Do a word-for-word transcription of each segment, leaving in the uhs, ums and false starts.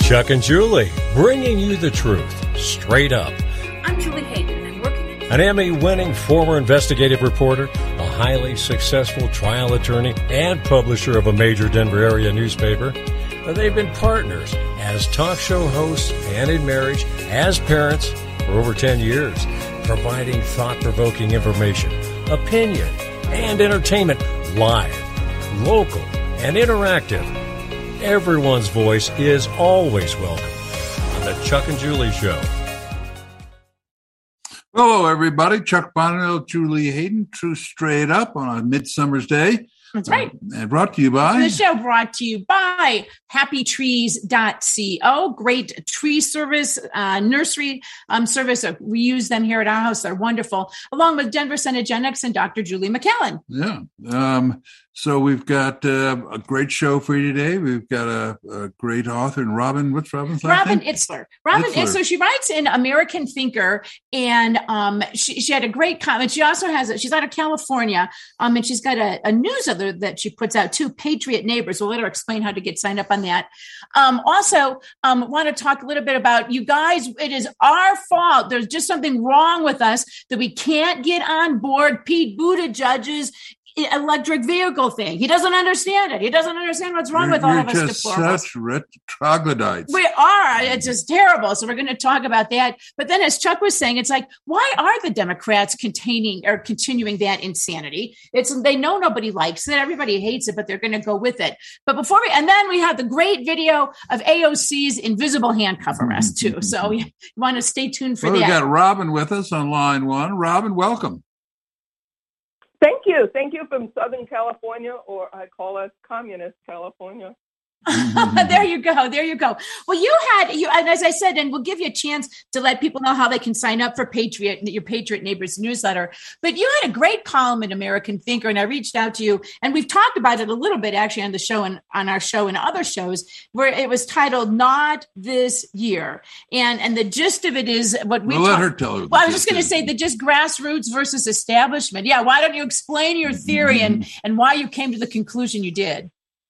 Chuck and Julie, bringing you the truth, straight up. I'm Julie Hayden, and working at... An Emmy-winning former investigative reporter, a highly successful trial attorney, and publisher of a major Denver area newspaper. They've been partners as talk show hosts and in marriage, as parents, for over ten years, providing thought-provoking information, opinion, and entertainment live, local, and interactive. Everyone's voice is always welcome on the Chuck and Julie Show. Hello, everybody. Chuck Bonnell, Julie Hayden, True Straight Up on a Midsummer's Day. That's right. Uh, and brought to you by... The show brought to you by happy trees dot co. Great tree service, uh, nursery um, service. We use them here at our house. They're wonderful. Along with Denver Cenegenics and Doctor Julie McKellen. Yeah. Um, so we've got uh, a great show for you today. We've got a, a great author, and Robin, what's Robin's last Robin name? Itzler. Robin Itzler. Itzler. She writes in American Thinker, and um, she, she had a great comment. She also has, a, she's out of California, um, and she's got a, a newsletter that she puts out too, Patriot Neighbors. We'll let her explain how to get signed up on that. Um, also, um, want to talk a little bit about you guys. It is our fault. There's just something wrong with us that we can't get on board Pete Buttigieg's electric vehicle thing. He doesn't understand it. He doesn't understand what's wrong you're, with all you're of us. Just such troglodytes. We are. It's just terrible. So we're going to talk about that. But then, as Chuck was saying, it's like, why are the Democrats containing or continuing that insanity? It's they know nobody likes it. Everybody hates it, but they're going to go with it. But before we, and then we have the great video of A O C's invisible handcuff arrest too. So you want to stay tuned for well, that. We've got Robin with us on line one. Robin, welcome. Thank you. Thank you from Southern California, or I call us Communist California. There you go. There you go. Well, you had, you, and as I said, and we'll give you a chance to let people know how they can sign up for Patriot, your Patriot Neighbors newsletter. But you had a great column in American Thinker, and I reached out to you, and we've talked about it a little bit actually on the show and on our show and other shows, where it was titled "Not This Year," and and the gist of it is what we. We'll talk- let her tell you. Well, I was just going to say the just grassroots versus establishment. Yeah, why don't you explain your theory Mm-hmm. and and why you came to the conclusion you did?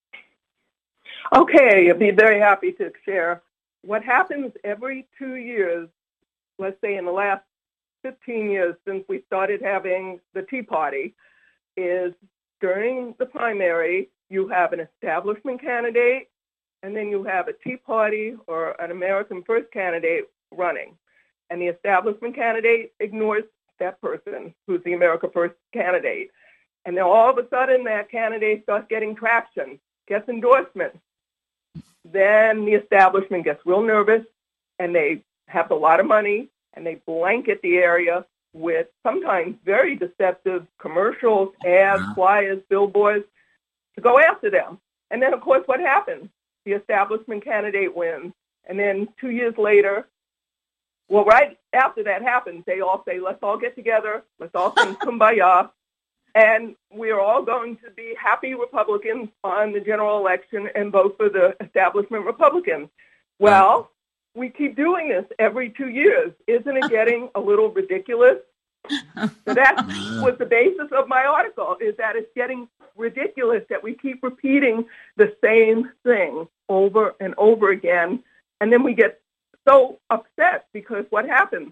Okay, I'd be very happy to share. What happens every two years, let's say in the last fifteen years since we started having the Tea Party, is during the primary, you have an establishment candidate, and then you have a Tea Party or an American First candidate running. And the establishment candidate ignores that person who's the America First candidate. And then all of a sudden, that candidate starts getting traction, gets endorsement. Then the establishment gets real nervous, and they have a lot of money, and they blanket the area with sometimes very deceptive commercials, ads, flyers, billboards to go after them. And then, of course, what happens? The establishment candidate wins. And then two years later, well, right after that happens, they all say, let's all get together, let's all sing Kumbaya, and we're all going to be happy Republicans on the general election and vote for the establishment Republicans. Well, we keep doing this every two years. Isn't it getting a little ridiculous? So that was the basis of my article, is that it's getting ridiculous that we keep repeating the same thing over and over again. And then we get so upset because what happens?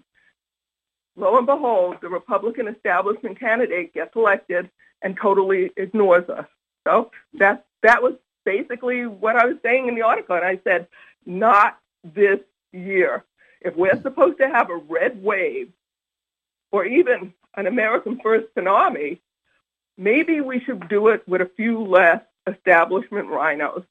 Lo and behold, the Republican establishment candidate gets elected and totally ignores us. So that that was basically what I was saying in the article. And I said, not this year. If we're supposed to have a red wave or even an American First tsunami, maybe we should do it with a few less establishment rhinos.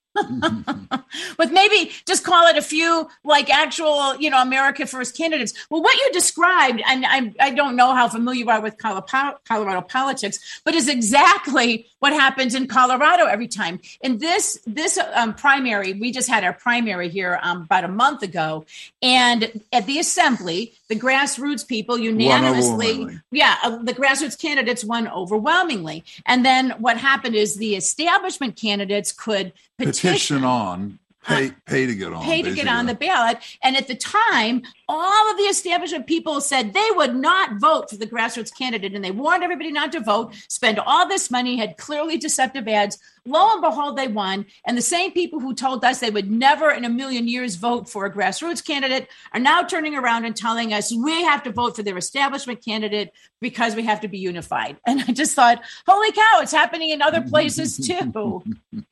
With maybe just call it a few like actual, you know, America First candidates. Well, what you described, and I, I don't know how familiar you are with Colorado, Colorado politics, but is exactly what happens in Colorado every time. In this this um, primary, we just had our primary here um, about a month ago, and at the assembly, the grassroots people unanimously, yeah, uh, the grassroots candidates won overwhelmingly. And then what happened is the establishment candidates could petition, petition on Pay, pay to get on. Pay to basically. get on the ballot. And at the time, all of the establishment people said they would not vote for the grassroots candidate. And they warned everybody not to vote, spend all this money, had clearly deceptive ads. Lo and behold, they won. And the same people who told us they would never in a million years vote for a grassroots candidate are now turning around and telling us we have to vote for their establishment candidate because we have to be unified. And I just thought, holy cow, it's happening in other places too.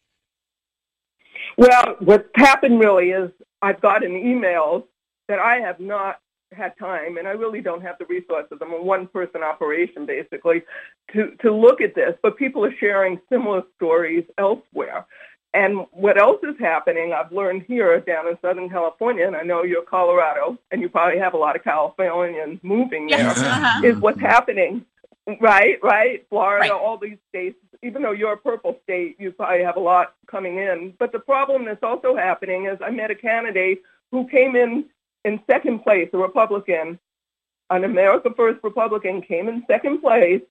Well, what's happened really is I've gotten emails that I have not had time, and I really don't have the resources. I'm a one-person operation, basically, to, to look at this. But people are sharing similar stories elsewhere. And what else is happening, I've learned here down in Southern California, and I know you're Colorado, and you probably have a lot of Californians moving there, Yes, uh-huh. is what's happening. Right, right. Florida, Right. all these states, even though you're a purple state, you probably have a lot coming in. But the problem that's also happening is I met a candidate who came in in second place, a Republican, an America First Republican, came in second place,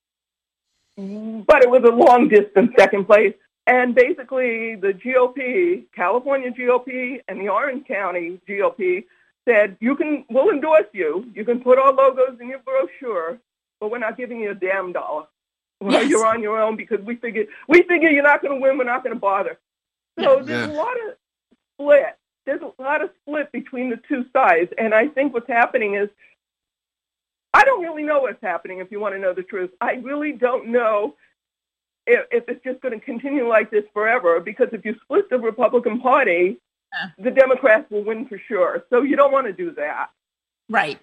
but it was a long distance second place. And basically the G O P, California G O P and the Orange County G O P said, you can, we'll endorse you. You can put our logos in your brochure, but we're not giving you a damn dollar. Well, Yes. you're on your own because we figure we figure you're not going to win. We're not going to bother. So Yeah. there's a lot of split. There's a lot of split between the two sides, and I think what's happening is I don't really know what's happening. If you want to know the truth, I really don't know if, if it's just going to continue like this forever. Because if you split the Republican Party, Yeah. the Democrats will win for sure. So you don't want to do that. Right.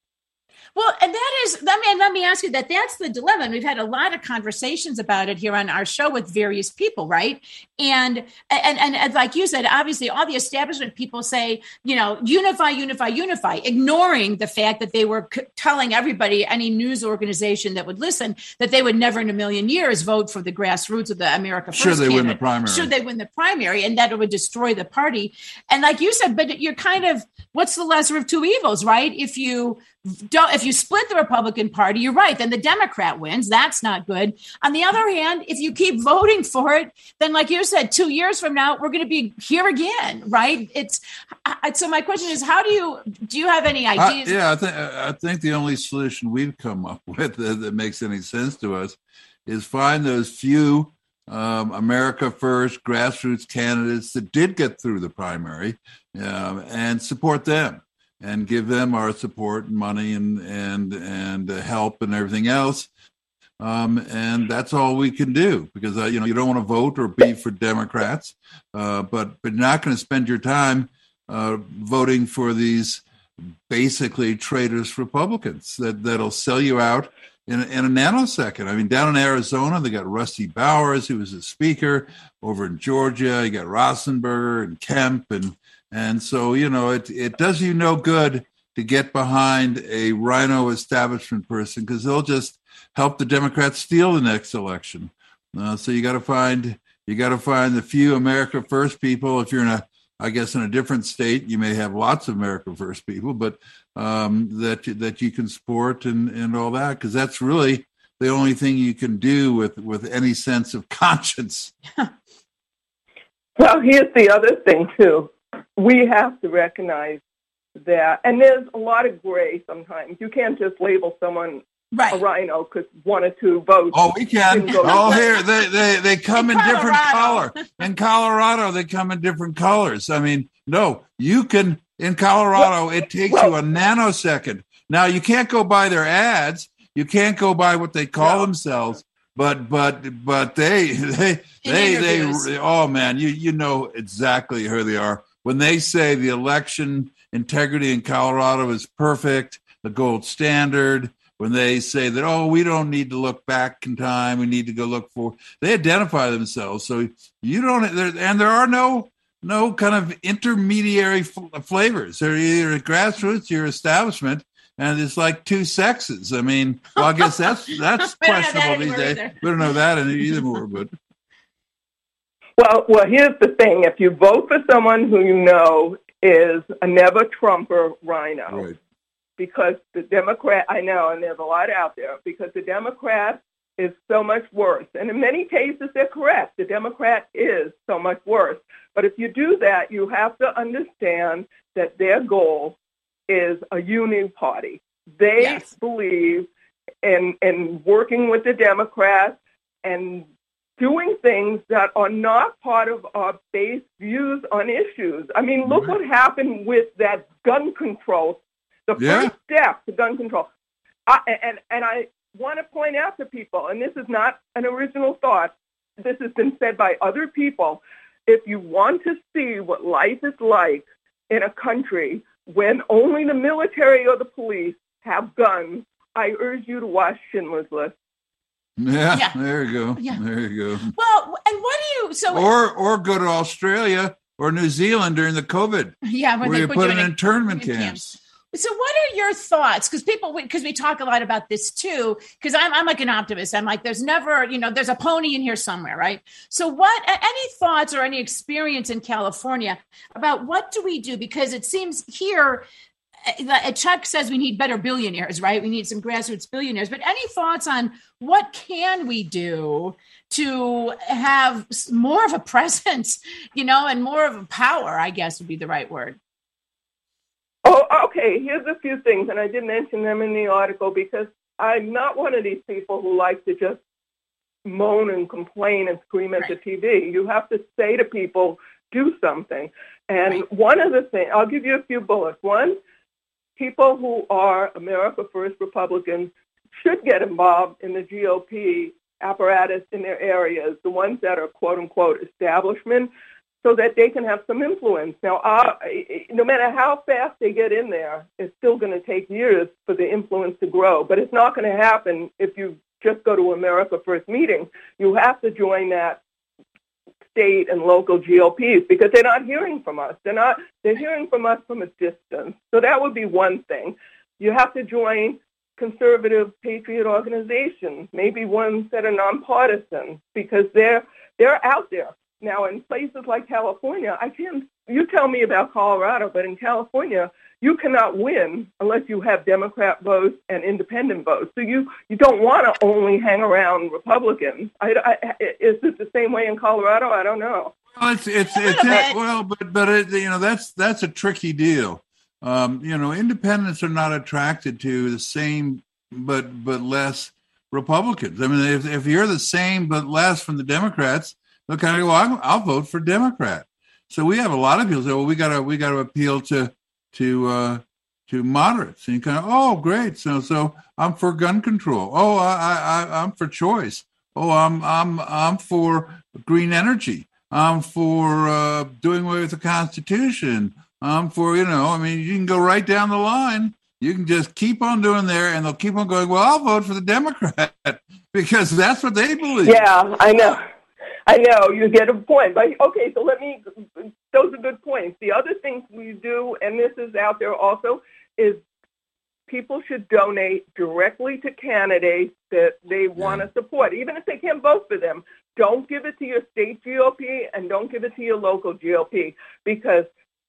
Well, and that is, let me, let me ask you that. That's the dilemma. And we've had a lot of conversations about it here on our show with various people, right? And, and, and, and like you said, obviously all the establishment people say, you know, unify, unify, unify, ignoring the fact that they were c- telling everybody, any news organization that would listen, that they would never in a million years vote for the grassroots of the America First Should they win the candidate. primary. Should they win the primary, and that it would destroy the party. And like you said, but you're kind of, what's the lesser of two evils, right? If you don't, if you split the Republican Party, you're right, then the Democrat wins. That's not good. On the other hand, if you keep voting for it, then like you said, two years from now, we're going to be here again, right? It's I, so my question is, how do you, do you have any ideas? I, yeah, I think I think the only solution we've come up with that, that makes any sense to us is find those few um, America First grassroots candidates that did get through the primary um, and support them and give them our support and money and and and uh, help and everything else. Um, and that's all we can do because, uh, you know, you don't want to vote or be for Democrats, uh, but but you're not going to spend your time uh, voting for these basically traitorous Republicans that, that'll sell you out in, in a nanosecond. I mean, down in Arizona, they got Rusty Bowers, who was a speaker. Over in Georgia, you got Rosenberger and Kemp. And and so, you know, it, it does you no good to get behind a rhino establishment person because they'll just help the Democrats steal the next election. Uh, so you got to find you got to find the few America First people. If you're in a, I guess, in a different state, you may have lots of America First people, but um, that that you can support and, and all that, because that's really the only thing you can do with, with any sense of conscience. Well, here's the other thing, too. We have to recognize that, and there's a lot of gray sometimes. You can't just label someone Right. a rhino because one or two votes. Oh, we can. didn't go Oh, to- here they they they come in, In different Colorado. color. In Colorado, they come in different colors. I mean, no, you can in Colorado. It takes well- you a nanosecond. Now you can't go by their ads. You can't go by what they call No. themselves. But but but they they In they they interviews. oh man, you you know exactly who they are when they say the election integrity in Colorado is perfect, the gold standard. When they say that, oh, we don't need to look back in time, we need to go look for, they identify themselves. So you don't, there, and there are no no kind of intermediary f- flavors. They're either grassroots, your establishment, and it's like two sexes. I mean, well, I guess that's that's We don't have that questionable these anymore days. either. We don't know that anymore, but Well, well, here's the thing. If you vote for someone who you know is a never-Trumper rhino, right. because the Democrat, I know, and there's a lot out there, because the Democrats, is so much worse. And in many cases, they're correct. The Democrat is so much worse. But if you do that, you have to understand that their goal is a uni party. They Yes. believe in, in working with the Democrats and doing things that are not part of our base views on issues. I mean, look what happened with that gun control, the Yeah. first step to gun control. I, and, and I want to point out to people, and this is not an original thought, this has been said by other people, if you want to see what life is like in a country when only the military or the police have guns, I urge you to watch Schindler's List. Yeah, Yeah. there you go. Yeah. There you go. Well, and what do you, so, Or or go to Australia or New Zealand during the COVID, yeah, when where they you put, put you in in a- internment in camps. camps. So what are your thoughts? Because people, because we talk a lot about this too, because I'm, I'm like an optimist. I'm like, there's never, you know, there's a pony in here somewhere, right? So what, any thoughts or any experience in California about what do we do? Because it seems here, uh, Chuck says we need better billionaires, right? We need some grassroots billionaires, but any thoughts on what can we do to have more of a presence, you know, and more of a power, I guess would be the right word. Oh, okay. Here's a few things, and I did mention them in the article because I'm not one of these people who like to just moan and complain and scream at the T V. You have to say to people, do something. And Right. one of the things, I'll give you a few bullets. One, people who are America First Republicans should get involved in the G O P apparatus in their areas, the ones that are quote-unquote establishment, so that they can have some influence. Now, uh, no matter how fast they get in there, it's still going to take years for the influence to grow. But it's not going to happen if you just go to America First meeting. You have to join that state and local G O Ps because they're not hearing from us. They're not. They're hearing from us from a distance. So that would be one thing. You have to join conservative patriot organizations, maybe ones that are nonpartisan, because they're they're out there. Now, in places like California, I can't, you tell me about Colorado, but in California, you cannot win unless you have Democrat votes and independent votes. So you, you don't want to only hang around Republicans. I, I, is it the same way in Colorado? I don't know. Well, it's it's A it's little bit. well, but but it, you know that's that's a tricky deal. Um, you know, independents are not attracted to the same but but less Republicans. I mean, if if you're the same but less from the Democrats, they'll kind of go, I'll, I'll vote for Democrat. So we have a lot of people say, well, we got to we got to appeal to to uh, to moderates, and you kind of, oh, great. So so I'm for gun control. Oh, I I I'm for choice. Oh, I'm I'm I'm for green energy. I'm for uh, doing away with the Constitution. I'm for, you know, I mean, you can go right down the line. You can just keep on doing there, and they'll keep on going, well, I'll vote for the Democrat because that's what they believe. Yeah, I know. I know. You get a point. But, okay, so let me, those are good points. The other things we do, and this is out there also, is people should donate directly to candidates that they want to support, even if they can't vote for them. Don't give it to your state G O P and don't give it to your local G O P because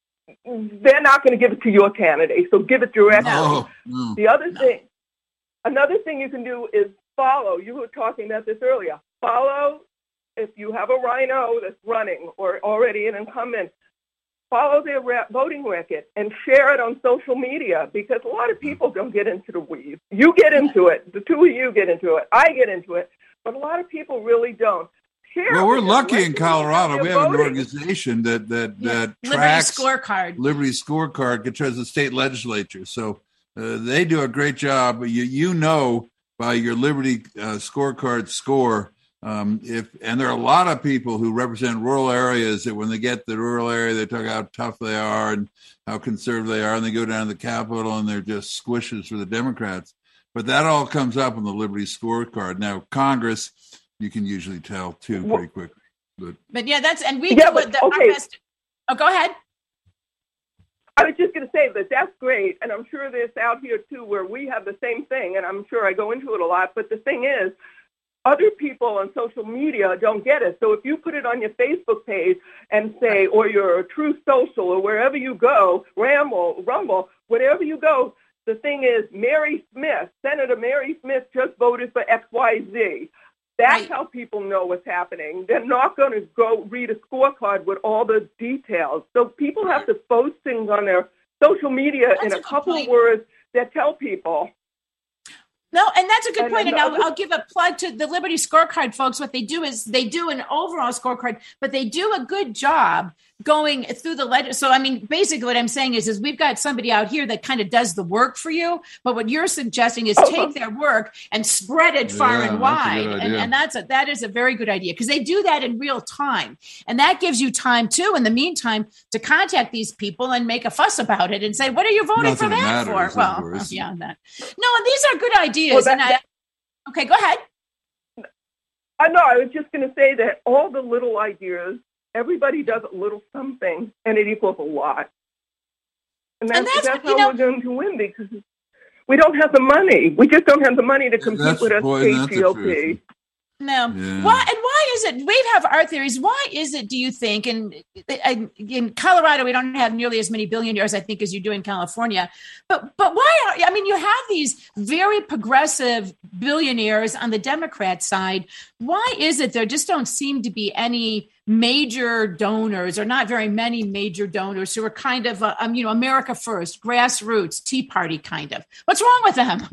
they're not going to give it to your candidate. So give it directly. Oh, no. The other thing, another thing you can do is follow. You were talking about this earlier. Follow, if you have a rhino that's running or already an incumbent, follow their re- voting record and share it on social media because a lot of people don't get into the weeds. You get into it. The two of you get into it. I get into it. But a lot of people really don't. Share Well, we're with them. lucky Let in them know how Colorado. you're We have an voting. organization that that Yeah. that Liberty tracks scorecard. Liberty Scorecard, controls the state legislature. So uh, they do a great job. You you know by your Liberty uh, Scorecard score um, if and there are a lot of people who represent rural areas that when they get the rural area, they talk how tough they are and how conservative they are, and they go down to the Capitol and they're just squishes for the Democrats. But that all comes up on the Liberty Scorecard. Now Congress, you can usually tell too pretty quickly. But But yeah, that's, and we Yeah, do what but- the, our okay. best. Oh, go ahead. I was just going to say that that's great, and I'm sure there's out here, too, where we have the same thing, and I'm sure I go into it a lot. But the thing is, other people on social media don't get it. So if you put it on your Facebook page and say, or your True Social, or wherever you go, Ramble, Rumble, wherever you go, the thing is, Mary Smith, Senator Mary Smith just voted for X Y Z. That's right. how people know what's happening. They're not going to go read a scorecard with all the details. So people have to post things on their social media That's in a a good couple point. of words that tell people. No, and that's a good And point. then And the I'll, other- I'll give a plug to the Liberty Scorecard folks. What they do is they do an overall scorecard, but they do a good job going through the ledger. So, I mean, basically what I'm saying is, is we've got somebody out here that kind of does the work for you. But what you're suggesting is take their work and spread it far Yeah, and that's a wide. good And, idea. and that's a, that is a very good idea because they do that in real time. And that gives you time, too, in the meantime, to contact these people and make a fuss about it and say, what are you voting Nothing for that matters, of for? Well, course. beyond that. No, and these are good ideas. Well, that- and I, okay, go ahead. I know, I was just going to say that all the little ideas, everybody does a little something, and it equals a lot. And that's, And that's that's what- you how know- we're going to win because we don't have the money. We just don't have the money to compete That's- with us boy, isn't that the H G O P. truth. No. Yeah. Why and why is it we have our theories? Why is it, do you think, and in, in Colorado we don't have nearly as many billionaires, I think, as you do in California. But but why are I mean you have these very progressive billionaires on the Democrat side. Why is it there just don't seem to be any major donors or not very many major donors who are kind of uh, um, you know, America first, grassroots, Tea Party kind of? What's wrong with them?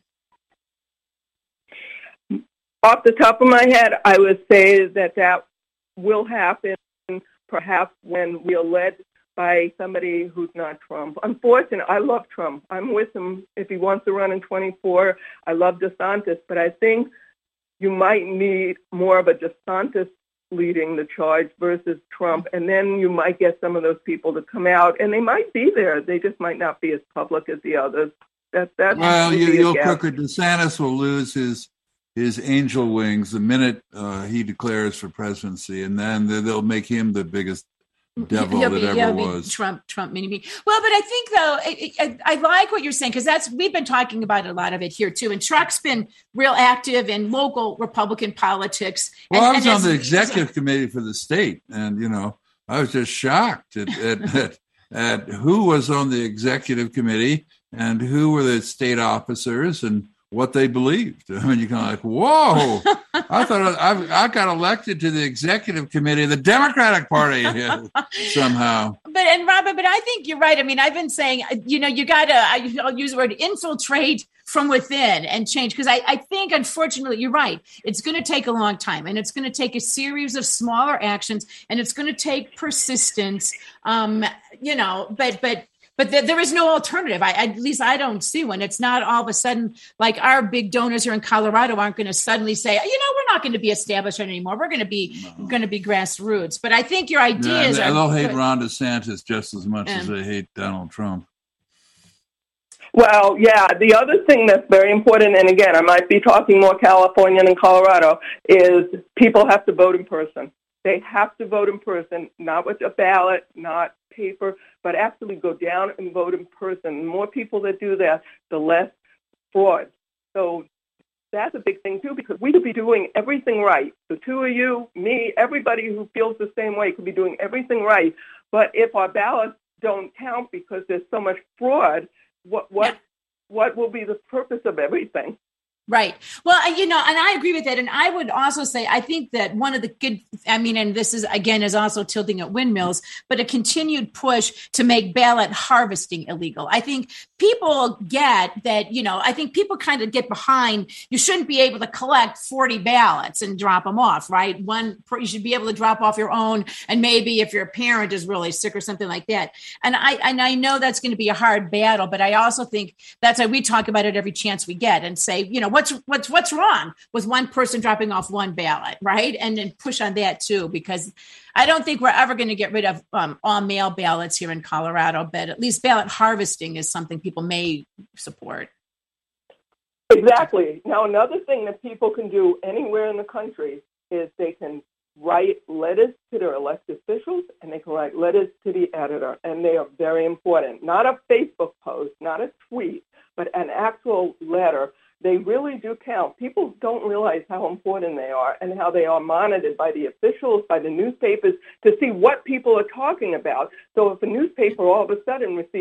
Off the top of my head, I would say that that will happen perhaps when we are led by somebody who's not Trump. Unfortunately, I love Trump. I'm with him if he wants to run in twenty-four. I love DeSantis, but I think you might need more of a DeSantis leading the charge versus Trump, and then you might get some of those people to come out, and they might be there. They just might not be as public as the others. That, that Well, would you, be a you'll guess. quicker. DeSantis will lose his his angel wings the minute uh, he declares for presidency, and then they- they'll make him the biggest devil He'll that be, ever he'll be was. Trump, Trump, mini me. Well, but I think though, I, I, I like what you're saying because that's we've been talking about a lot of it here too. And Chuck's been real active in local Republican politics. Well, and, I was and on the as- executive committee for the state, and you know, I was just shocked at, at, at, at who was on the executive committee and who were the state officers and what they believed. I mean, you're kind of like, whoa! I thought I, I got elected to the executive committee of the Democratic Party somehow. But and Robert, but I think you're right. I mean, I've been saying, you know, you got to. I'll use the word infiltrate from within and change because I, I think, unfortunately, you're right. It's going to take a long time, and it's going to take a series of smaller actions, and it's going to take persistence. Um, you know, but but. But th- there is no alternative. I, at least I don't see one. It's not all of a sudden like our big donors here in Colorado aren't going to suddenly say, you know, we're not going to be established anymore. We're going to be No. going to be grassroots. But I think your Yeah, ideas and are. they'll hate good. Ron DeSantis just as much as Yeah. they hate Donald Trump. Well, yeah, the other thing that's very important, and again, I might be talking more California than Colorado, is people have to vote in person. They have to vote in person, not with a ballot, not paper, but actually go down and vote in person. The more people that do that, the less fraud. So that's a big thing, too, because we could be doing everything right. The two of you, me, everybody who feels the same way could be doing everything right. But if our ballots don't count because there's so much fraud, what what Yeah. what will be the purpose of everything? Right. Well, I- you know, and I agree with that. And I would also say, I think that one of the good, I mean, and this is, again, is also tilting at windmills, but a continued push to make ballot harvesting illegal. I think people get that, you know, I think people kind of get behind, you shouldn't be able to collect forty ballots and drop them off, right? One, you should be able to drop off your own. And maybe if your parent is really sick or something like that. And I, and I know that's going to be a hard battle, but I also think that's why we talk about it every chance we get and say, you know, what's what's what's wrong with one person dropping off one ballot, right? And then push on that too, because I don't think we're ever going to get rid of um, all mail ballots here in Colorado, but at least ballot harvesting is something people may support. Exactly. Now, another thing that people can do anywhere in the country is they can write letters to their elected officials and they can write letters to the editor, and they are very important. Not a Facebook post, not a tweet, but an actual letter. They really do count. People don't realize how important they are and how they are monitored by the officials, by the newspapers, to see what people are talking about. So if a newspaper all of a sudden receives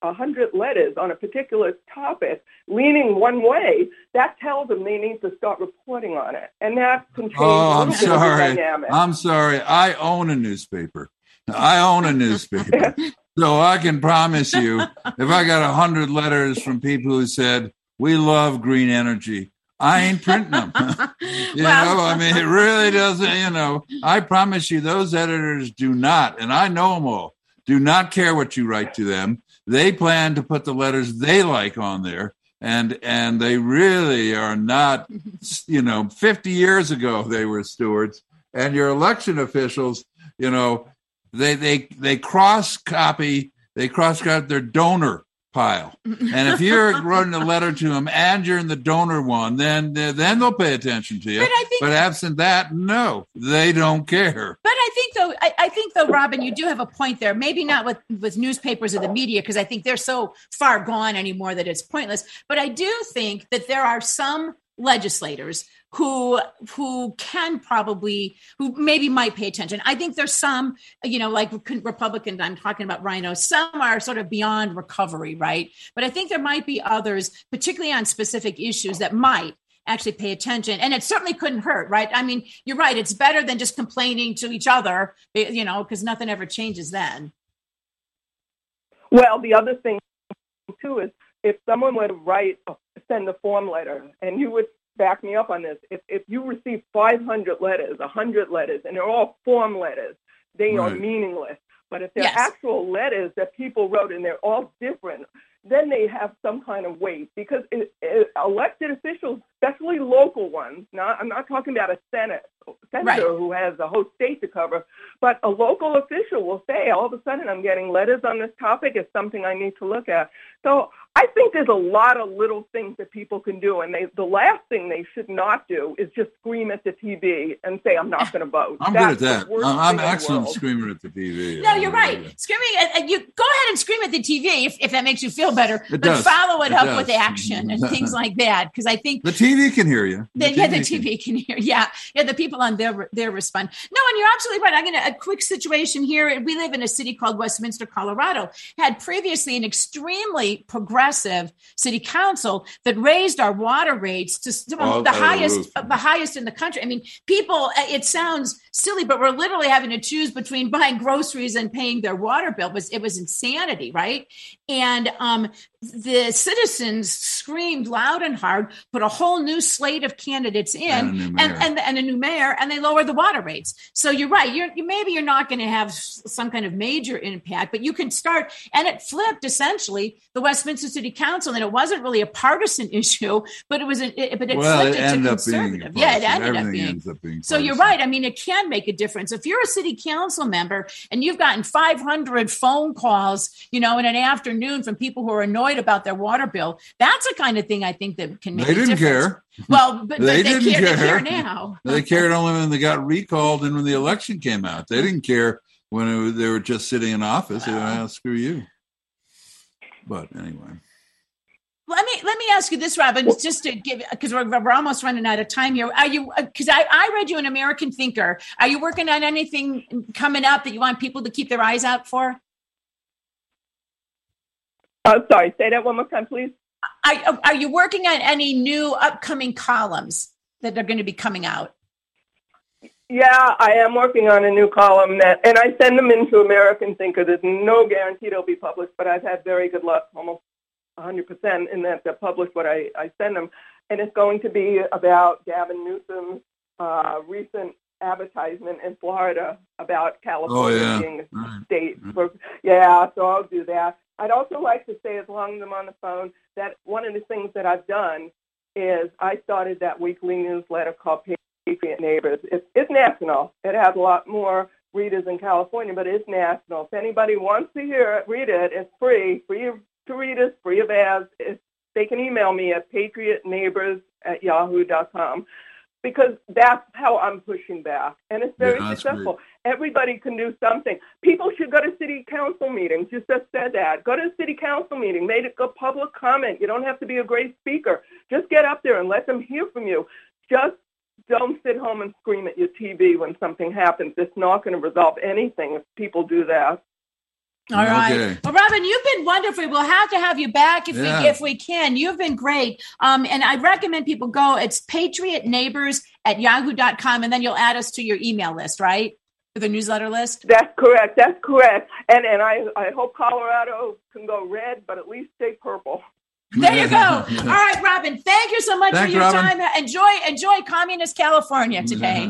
one hundred letters on a particular topic leaning one way, that tells them they need to start reporting on it. And that can change oh, a I'm little bit of the sorry. dynamic. I'm sorry. I own a newspaper. I own a newspaper. So I can promise you, if I got one hundred letters from people who said, we love green energy, I ain't printing them. you well, know, I mean, it really doesn't, you know, I promise you those editors do not, and I know them all, do not care what you write to them. They plan to put the letters they like on there. And and they really are not, you know, fifty years ago they were stewards. And your election officials, you know, they they they cross copy, they cross copy their donor pile. And if you're writing a letter to them and you're in the donor one, then then they'll pay attention to you. But, I think, but absent that, no, they don't care. But I think though, I, I think though, Robin, you do have a point there. Maybe not with, with newspapers or the media, because I think they're so far gone anymore that it's pointless. But I do think that there are some legislators who who can probably, who maybe might pay attention. I think there's some, you know, like Republicans, I'm talking about Rhino, some are sort of beyond recovery, right? But I think there might be others, particularly on specific issues, that might actually pay attention. And it certainly couldn't hurt, right? I mean, you're right. It's better than just complaining to each other, you know, because nothing ever changes then. Well, the other thing, too, is if someone were to write, send a form letter, and you would back me up on this, if if you receive five hundred letters, one hundred letters, and they're all form letters, they right. are meaningless. But if they're yes. actual letters that people wrote and they're all different, then they have some kind of weight, because it, it, elected officials, especially local ones, not, I'm not talking about a Senate, senator right. who has the whole state to cover, but a local official will say, all of a sudden I'm getting letters on this topic, it's something I need to look at. So I think there's a lot of little things that people can do, and they, the last thing they should not do is just scream at the T V and say, I'm not going to vote. I'm That's good at that. I'm excellent screaming at the T V. No, you're right. That. Screaming at, you go ahead and scream at the T V if, if that makes you feel better, it but does. follow it, it up does. with action and things like that. Because I think the T V can hear you. The, the yeah, the T V can. can hear. Yeah, yeah. The people on there, their respond. No, and you're absolutely right. I'm going to a quick situation here. We live in a city called Westminster, Colorado. Had previously an extremely progressive city council that raised our water rates to, to oh, the highest, uh, the highest in the country. I mean, people. It sounds silly, but we're literally having to choose between buying groceries and paying their water bill. It was it was insanity, right? And um, the citizens screamed loud and hard, put a whole new slate of candidates in, and and, and, and a new mayor, and they lowered the water rates. So you're right. You're you, maybe you're not going to have some kind of major impact, but you can start. And it flipped essentially the Westminster City Council, and it wasn't really a partisan issue, but it was. A, it, but it well, flipped it, it ended to up conservative. Being yeah, it ended Everything up being. Ends up being so you're right. I mean, it can make a difference if you're a city council member and you've gotten five hundred phone calls, you know, in an afternoon from people who are annoyed about their water bill. That's the kind of thing I think that can make they a didn't difference. Care. Well, but they, but they, didn't care, care. they care now. They cared only when they got recalled and when the election came out. They didn't care when it was, they were just sitting in office. Wow. They went, oh, screw you. But anyway. Let me let me ask you this, Robin, just to give, because we're, we're almost running out of time here. Are you, because I, I read you in American Thinker. Are you working on anything coming up that you want people to keep their eyes out for? Uh, sorry, say that one more time, please. Are, are you working on any new upcoming columns that are going to be coming out? Yeah, I am working on a new column, that, and I send them into American Thinker. There's no guarantee they'll be published, but I've had very good luck, almost one hundred percent, in that they're published what I, I send them. And it's going to be about Gavin Newsom's uh, recent advertisement in Florida about California oh, yeah. being a right. state. For, yeah, so I'll do that. I'd also like to say, as long as I'm on the phone, that one of the things that I've done is I started that weekly newsletter called Patriot Neighbors. It's, it's national. It has a lot more readers in California, but it's national. If anybody wants to hear it, read it. It's free, free to readers, free of ads. It's, they can email me at patriot neighbors at yahoo dot com, because that's how I'm pushing back. And it's very yeah, successful. Great. Everybody can do something. People should go to city council meetings. You just said that. Go to a city council meeting. Make a public comment. You don't have to be a great speaker. Just get up there and let them hear from you. Just don't sit home and scream at your T V when something happens. It's not going to resolve anything if people do that. All right. Okay. Well, Robin, you've been wonderful. We'll have to have you back if Yeah. we if we can. You've been great. Um, and I recommend people go. It's Patriot Neighbors at yahoo dot com, and then you'll add us to your email list, right? For the newsletter list? That's correct. That's correct. And and I, I hope Colorado can go red, but at least stay purple. There you go. All right, Robin. Thank you so much Thanks, for your Robin. time. Enjoy enjoy communist California today.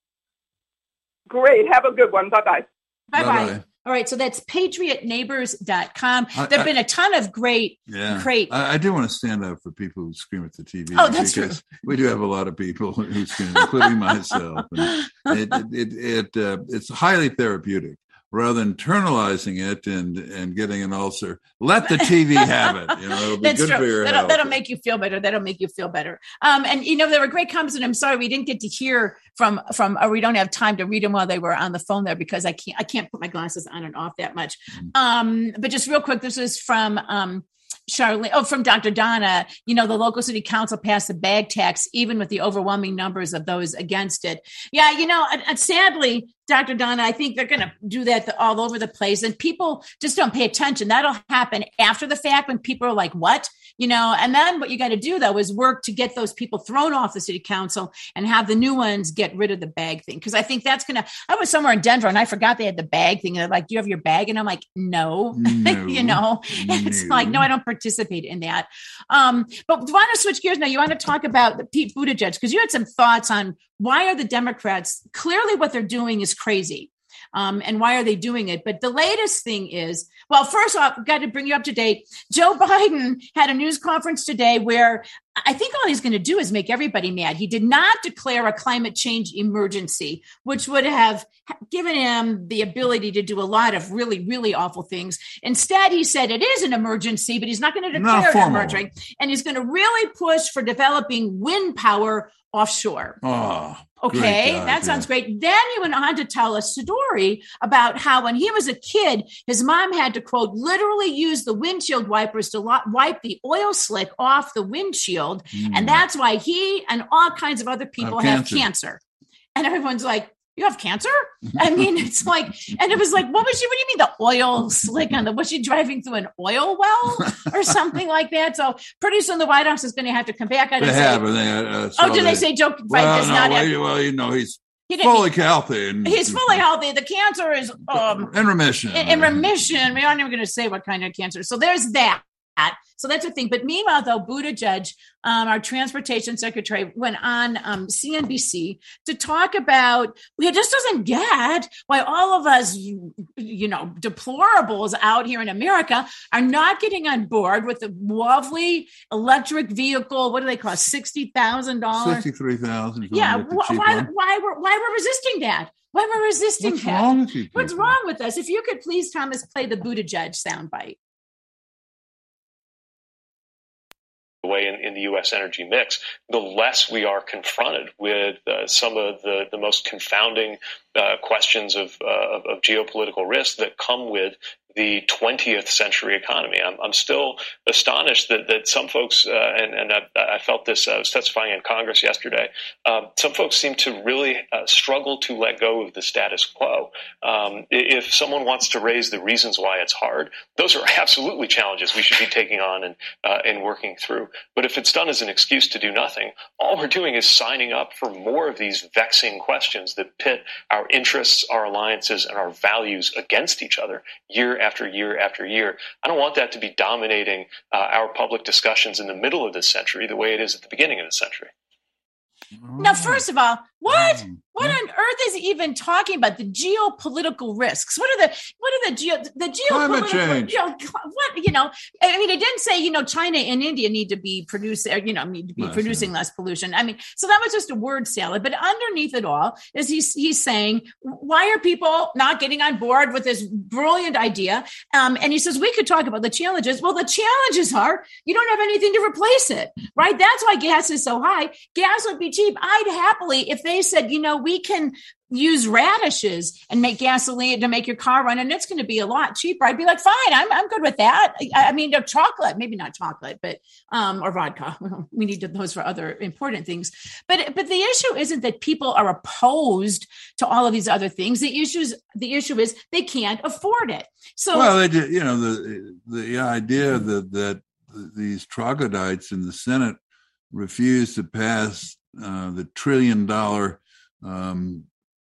Great. Have a good one. Bye-bye. Bye-bye. Bye-bye. All right, so that's patriot neighbors dot com. I- There have I- been a ton of great, Yeah, great. I, I do want to stand up for people who scream at the T V. Oh, that's because we do have a lot of people who scream, including myself. And it, it, it, it uh, it's highly therapeutic. Rather than internalizing it and and getting an ulcer, let the T V have it. You know, it'll be That's good true. for your That'll, health. that'll make you feel better. That'll make you feel better. Um, and you know, there were great comments, and I'm sorry we didn't get to hear from from, or we don't have time to read them while they were on the phone there because I can't I can't put my glasses on and off that much. Um, but just real quick, this is from um. Charlene, oh, from Doctor Donna, you know, the local city council passed the bag tax, even with the overwhelming numbers of those against it. Yeah, you know, and, and sadly, Doctor Donna, I think they're going to do that all over the place. And people just don't pay attention. That'll happen after the fact when people are like, what? You know, and then what you got to do, though, is work to get those people thrown off the city council and have the new ones get rid of the bag thing. Because I think that's going to, I was somewhere in Denver and I forgot they had the bag thing. And they're like, do you have your bag? And I'm like, no, No. you know, it's No. like, no, I don't participate in that. Um, but do you want to switch gears now? You want to talk about the Pete Buttigieg, because you had some thoughts on why are the Democrats, clearly what they're doing is crazy. Um, and why are they doing it? But the latest thing is, well, first off, I've got to bring you up to date. Joe Biden had a news conference today where I think all he's going to do is make everybody mad. He did not declare a climate change emergency, which would have given him the ability to do a lot of really, really awful things. Instead, he said it is an emergency, but he's not going to Not declare it an formal. emergency. And he's going to really push for developing wind power offshore. Oh, Okay, great job, that sounds yeah. great. Then he went on to tell a story about how when he was a kid, his mom had to, quote, literally use the windshield wipers to lo- wipe the oil slick off the windshield. Mm. And that's why he and all kinds of other people Have have cancer. cancer. And everyone's like, you have cancer? I mean, it's like, and it was like, what was she, what do you mean the oil slick on the, was she driving through an oil well or something like that? So pretty soon the White House is going to have to come back out They and have, say, and they, uh, oh, so did they say Joe Biden Well, does no, not well, have, you, well, you know, he's he didn't, fully healthy. And, he's fully healthy. The cancer is um, in remission. in, in remission. We aren't even going to say what kind of cancer. So there's that. So that's a thing. But meanwhile, though, Buttigieg, um, our transportation secretary, went on um, C N B C to talk about, he just doesn't get why all of us, you know, deplorables out here in America are not getting on board with the lovely electric vehicle. What do they cost? sixty thousand dollars? Sixty-three thousand. Yeah. Wh- why, why, we're, why we're resisting that? Why we're resisting What's that? wrong with you? What's people? wrong with us? If you could please, Thomas, play the Buttigieg soundbite. Way in, in the U S energy mix, the less we are confronted with uh, some of the, the most confounding uh, questions of, uh, of, of geopolitical risk that come with the twentieth century economy. I'm, I'm still astonished that, that some folks, uh, and, and I, I felt this, I was testifying in Congress yesterday, um, some folks seem to really uh, struggle to let go of the status quo. Um, if someone wants to raise the reasons why it's hard, those are absolutely challenges we should be taking on and, uh, and working through. But if it's done as an excuse to do nothing, all we're doing is signing up for more of these vexing questions that pit our interests, our alliances, and our values against each other year after year after year. I don't want that to be dominating uh, our public discussions in the middle of this century the way it is at the beginning of the century. Now, first of all, what Mm. what on earth is he even talking about? The geopolitical risks. What are the what are the geo the Climate geopolitical? change. You know, what you know? I mean, it didn't say you know China and India need to be producing you know need to be Less, producing less pollution. I mean, so that was just a word salad. But underneath it all is he's he's saying why are people not getting on board with this brilliant idea? Um, and he says we could talk about the challenges. Well, the challenges are you don't have anything to replace it, right? That's why gas is so high. Gas would be cheap. I'd happily if they said you know we can use radishes and make gasoline to make your car run, and it's going to be a lot cheaper. I'd be like, fine, I'm I'm good with that. I, I mean, chocolate, maybe not chocolate, but um, or vodka. We need those for other important things. But but the issue isn't that people are opposed to all of these other things. The issues the issue is they can't afford it. So well, they did, you know, the the idea that that these troglodytes in the Senate refused to pass uh, the trillion dollar um,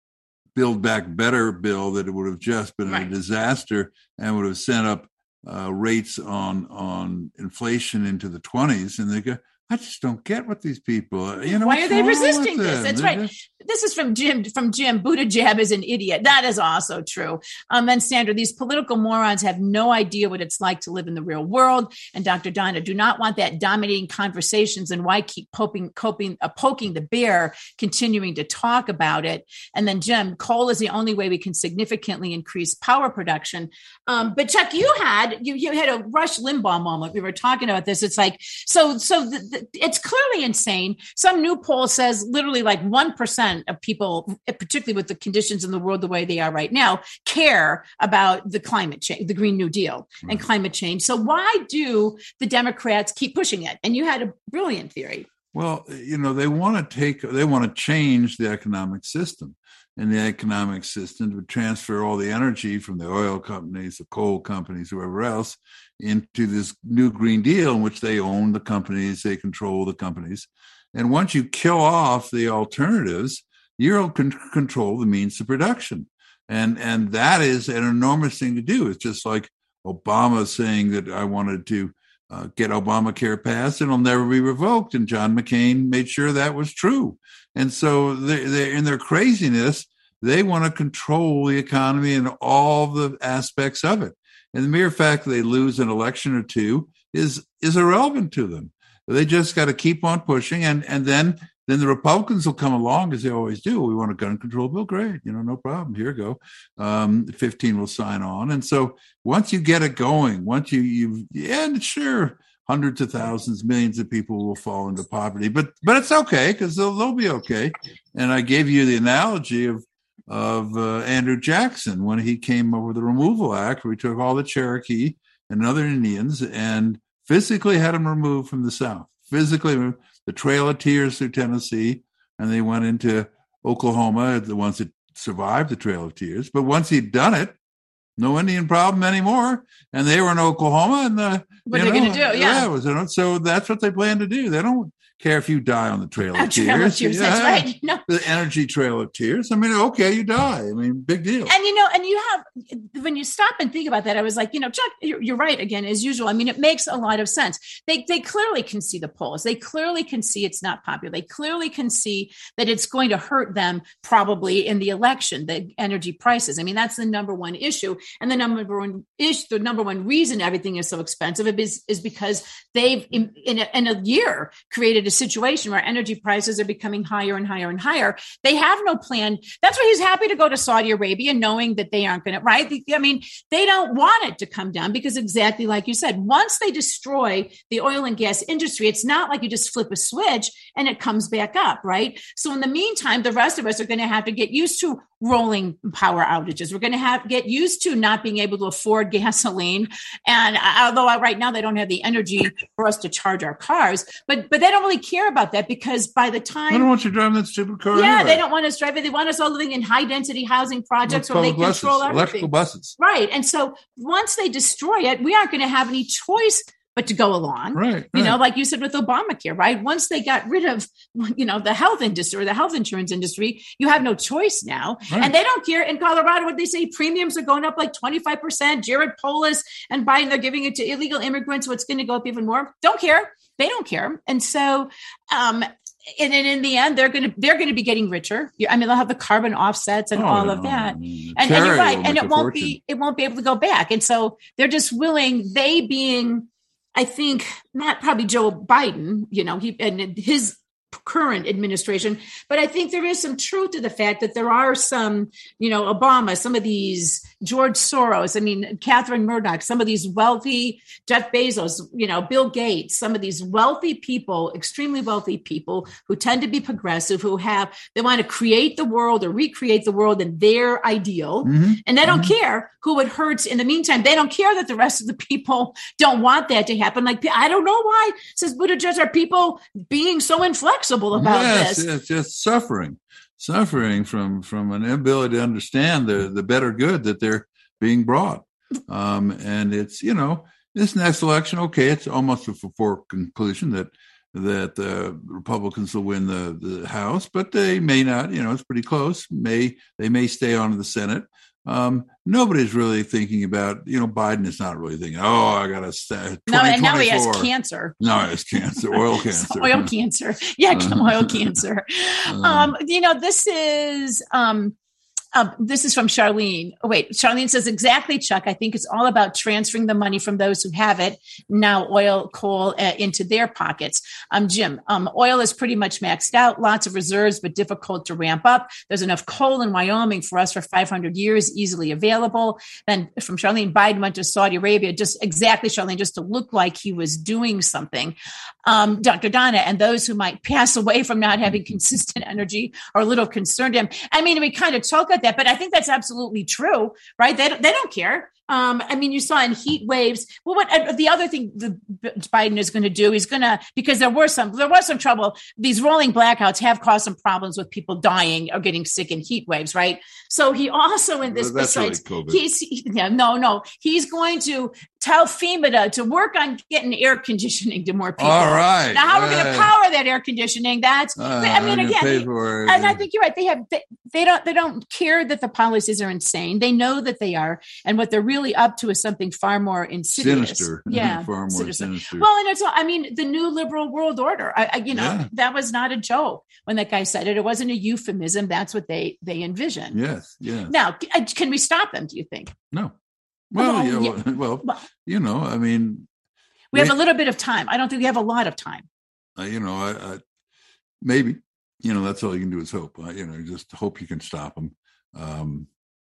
Build Back Better bill, that it would have just been right. a disaster and would have sent up uh, rates on on inflation into the twenties. And they go, I just don't get what these people, you know, why are they resisting this? Them? That's They're right. Just... This is from Jim, from Jim. Buttigieg is an idiot. That is also true. Um, and Sandra, these political morons have no idea what it's like to live in the real world. And Doctor Donna, do not want that dominating conversations, and why keep poking, coping, uh, poking the bear, continuing to talk about it. And then Jim, coal is the only way we can significantly increase power production. Um, but Chuck, you had, you, you had a Rush Limbaugh moment. We were talking about this. It's like, so, so the, the, it's clearly insane. Some new poll says literally like one percent of people, particularly with the conditions in the world the way they are right now, care about the climate change, the Green New Deal and Right. climate change. So why do the Democrats keep pushing it? And you had a brilliant theory. Well, you know, they want to take, they want to change the economic system. And the economic system would transfer all the energy from the oil companies, the coal companies, whoever else, into this new Green Deal in which they own the companies, they control the companies. And once you kill off the alternatives, you'll con- control the means of production. And, and that is an enormous thing to do. It's just like Obama saying that I wanted to uh, get Obamacare passed and it'll never be revoked. And John McCain made sure that was true. And so they, they, in their craziness, they want to control the economy and all the aspects of it. And the mere fact that they lose an election or two is is irrelevant to them. They just got to keep on pushing. And, and then, then the Republicans will come along, as they always do. We want a gun control bill. Great. You know, no problem. Here you go. Um, fifteen will sign on. And so once you get it going, once you, you, yeah, sure, hundreds of thousands, millions of people will fall into poverty, but, but it's okay because they'll, they'll be okay. And I gave you the analogy of, of uh, Andrew Jackson when he came up with the Removal Act, where he took all the Cherokee and other Indians and physically had them removed from the South, physically removed the Trail of Tears through Tennessee, and they went into Oklahoma, the ones that survived the Trail of Tears. But once he'd done it, no Indian problem anymore. And they were in Oklahoma. And the, what are they going to do? Yeah. yeah was, you know, so that's what they plan to do. They don't care if you die on the Trail of Trail Tears. Of Tears, yeah. That's right. No. The energy Trail of Tears. I mean, okay, you die. I mean, big deal. And, you know, and you have, when you stop and think about that, I was like, you know, Chuck, you're, you're right again, as usual. I mean, it makes a lot of sense. They they clearly can see the polls. They clearly can see it's not popular. They clearly can see that it's going to hurt them probably in the election, the energy prices. I mean, that's the number one issue. And the number one issue, the number one reason everything is so expensive is, is because they've in, in, a, in a year created a situation where energy prices are becoming higher and higher and higher. They have no plan. That's why he's happy to go to Saudi Arabia, knowing that they aren't going to, right? I mean, they don't want it to come down because exactly like you said, once they destroy the oil and gas industry, it's not like you just flip a switch and it comes back up, right? So in the meantime, the rest of us are going to have to get used to rolling power outages. We're going to have get used to not being able to afford gasoline. And although right now they don't have the energy for us to charge our cars, but but they don't really care about that because by the time I don't want you driving that stupid car. Yeah, anyway. they don't want us driving. They want us all living in high density housing projects where they buses, control everything. Electrical buses. Right. And so once they destroy it, we aren't going to have any choice but to go along. Right. You right. know, like you said with Obamacare, right? Once they got rid of, you know, the health industry or the health insurance industry, you have no choice now. Right. And they don't care. In Colorado, what they say, premiums are going up like twenty-five percent. Jared Polis and Biden, they're giving it to illegal immigrants, so it's going to go up even more. Don't care. They don't care. And so, um, and, and in the end, they're going to they're going to be getting richer. I mean, they'll have the carbon offsets and Oh, all no, of that. I mean, And, and you're right. will And make it a won't fortune. be it won't be able to go back. And so they're just willing. They being, I think, not probably Joe Biden. You know, he and his current administration. But I think there is some truth to the fact that there are some, you know, Obama, some of these George Soros, I mean, Catherine Murdoch, some of these wealthy, Jeff Bezos, you know, Bill Gates, some of these wealthy people, extremely wealthy people who tend to be progressive, who have, they want to create the world or recreate the world in their ideal. Mm-hmm. And they don't mm-hmm. care who it hurts in the meantime. They don't care that the rest of the people don't want that to happen. Like, I don't know why, says Buttigieg, are people being so inflexible about yes, this? It's just suffering, suffering from from an inability to understand the the better good that they're being brought. Um, and it's, you know, this next election, okay, it's almost a foregone conclusion that that the Republicans will win the, the House, but they may not. You know, it's pretty close. May they may stay on to the Senate. Um, nobody's really thinking about, you know, Biden is not really thinking, oh, I got to stay. No, and now he has cancer. No, he has cancer, oil cancer. oil cancer. Yeah, oil cancer. Um, you know, this is, um, Um, this is from Charlene. Oh, wait, Charlene says, exactly, Chuck. I think it's all about transferring the money from those who have it, now oil, coal, uh, into their pockets. Um, Jim, um, oil is pretty much maxed out, lots of reserves, but difficult to ramp up. There's enough coal in Wyoming for us for five hundred years, easily available. Then from Charlene, Biden went to Saudi Arabia, just exactly, Charlene, just to look like he was doing something. Um, Doctor Donna, and those who might pass away from not having consistent energy are a little concerned him. I mean, we kind of talk at that, but I think that's absolutely true, right? They don't, they don't care. Um, I mean, you saw in heat waves. Well, what uh, the other thing the Biden is going to do, he's going to, because there were some, there was some trouble. These rolling blackouts have caused some problems with people dying or getting sick in heat waves, right? So he also in this, well, that's besides, really COVID. he's, he, yeah, no, no, he's going to tell FEMA to, to work on getting air conditioning to more people. All right. Now, how right. we're going to power that air conditioning? That's, uh, I mean, again, they, it, and yeah. I think you're right. They have, they, they don't, they don't care that the policies are insane. They know that they are, and what they're really up to is something far more insidious. Sinister. Yeah. far more sinister. sinister. Well, and it's, I mean, the new liberal world order, I, I, you know, yeah. that was not a joke when that guy said it. It wasn't a euphemism. That's what they, they envision. Yes. Yes. Now, can we stop them, do you think? No. Well, well, yeah, yeah. well, well, you know, I mean, we have a little bit of time. I don't think we have a lot of time. Uh, you know, I, I maybe, you know, that's all you can do is hope. Uh, you know, just hope you can stop them. Um,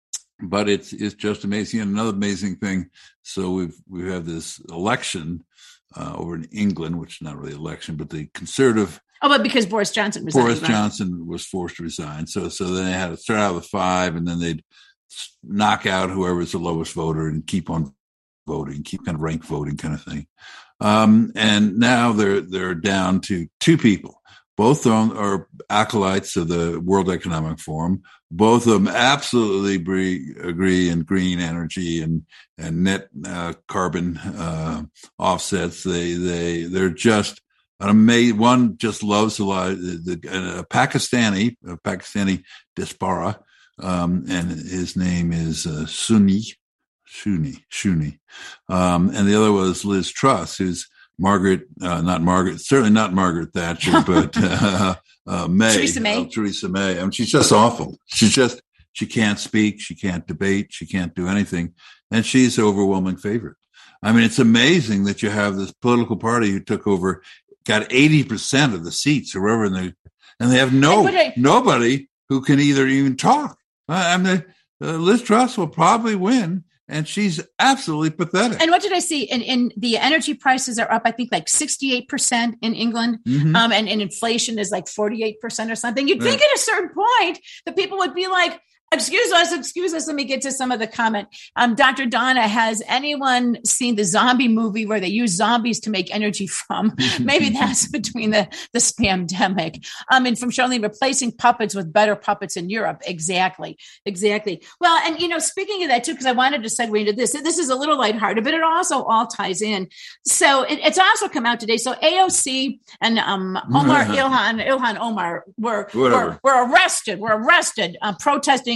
but it's it's just amazing. And another amazing thing. So we've we have this election uh, over in England, which is not really election, but the Conservative. Oh, but because Boris Johnson resigned. Boris right? Johnson was forced to resign. So so then they had to start out with five, and then they'd knock out whoever's the lowest voter and keep on voting, keep kind of rank voting kind of thing. Um, and now they're they're down to two people. Both of them are acolytes of the World Economic Forum. Both of them absolutely agree, agree in green energy and and net uh, carbon uh, offsets. They they they're just an amazing. One just loves a lot. The, the, a Pakistani, a Pakistani diaspora, um, and his name is uh, Sunni, Sunni, Sunni, um, and the other was Liz Truss, who's Margaret, uh, not Margaret, certainly not Margaret Thatcher, but uh, uh, May, Theresa May. Uh, Theresa May. I mean, she's just awful. She's just, she can't speak, she can't debate, she can't do anything, and she's the overwhelming favorite. I mean, it's amazing that you have this political party who took over, got eighty percent of the seats, or wherever, in the, and they have no I, nobody who can either even talk. I mean, uh, Liz Truss will probably win. And she's absolutely pathetic. And what did I see? In, in the energy prices are up, I think, like sixty-eight percent in England. Mm-hmm. Um, and, and inflation is like forty-eight percent or something. You'd think right. at a certain point that people would be like, excuse us, excuse us. Let me get to some of the comment. Um, Doctor Donna, has anyone seen the zombie movie where they use zombies to make energy from? Maybe that's between the, the spamdemic. Um, and from Charlene, replacing puppets with better puppets in Europe. Exactly. Exactly. Well, and, you know, speaking of that, too, because I wanted to segue into this, this is a little lighthearted, but it also all ties in. So it, it's also come out today. So A O C and um, Omar Ilhan, Ilhan Omar were, were, were arrested, were arrested uh, protesting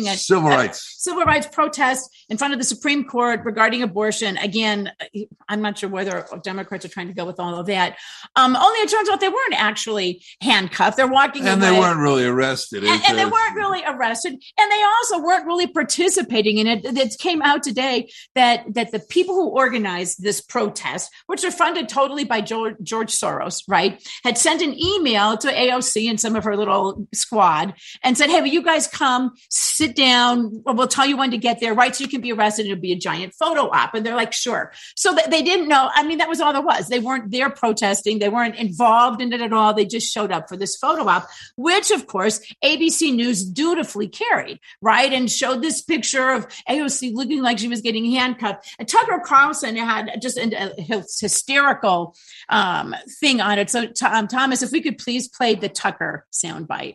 having a civil a rights civil rights protest in front of the Supreme Court regarding abortion. Again, I'm not sure whether Democrats are trying to go with all of that. Um, only it turns out they weren't actually handcuffed. They're walking and away. they weren't really arrested. And, and they weren't really arrested. And they also weren't really participating in it. It came out today that, that the people who organized this protest, which are funded totally by George, George Soros, right, had sent an email to A O C and some of her little squad and said, hey, will you guys come sit down? We'll tell you when to get there, right? So you can be arrested. It'll be a giant photo op. And they're like, sure. So that they didn't know. I mean, that was all there was. They weren't there protesting. They weren't involved in it at all. They just showed up for this photo op, which of course, A B C News dutifully carried, right? And showed this picture of A O C looking like she was getting handcuffed. And Tucker Carlson had just a hysterical um, thing on it. So um, Thomas, if we could please play the Tucker soundbite.